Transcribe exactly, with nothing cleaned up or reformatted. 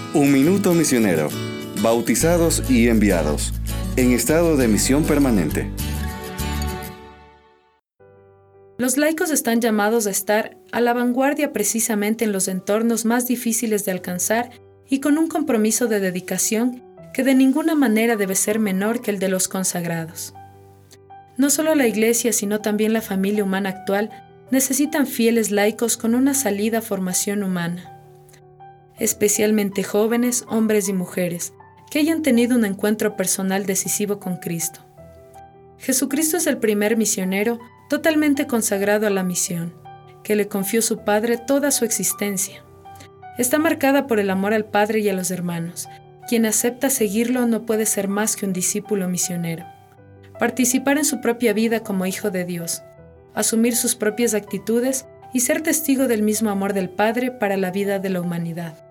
Un minuto misionero. Bautizados y enviados. En estado de misión permanente. Los laicos están llamados a estar a la vanguardia precisamente en los entornos más difíciles de alcanzar y con un compromiso de dedicación que de ninguna manera debe ser menor que el de los consagrados. No solo la Iglesia, sino también la familia humana actual necesitan fieles laicos con una salida formación humana, especialmente jóvenes, hombres y mujeres, que hayan tenido un encuentro personal decisivo con Cristo. Jesucristo es el primer misionero totalmente consagrado a la misión, que le confió su Padre toda su existencia. Está marcada por el amor al Padre y a los hermanos. Quien acepta seguirlo no puede ser más que un discípulo misionero. Participar en su propia vida como hijo de Dios, asumir sus propias actitudes y ser testigo del mismo amor del Padre para la vida de la humanidad.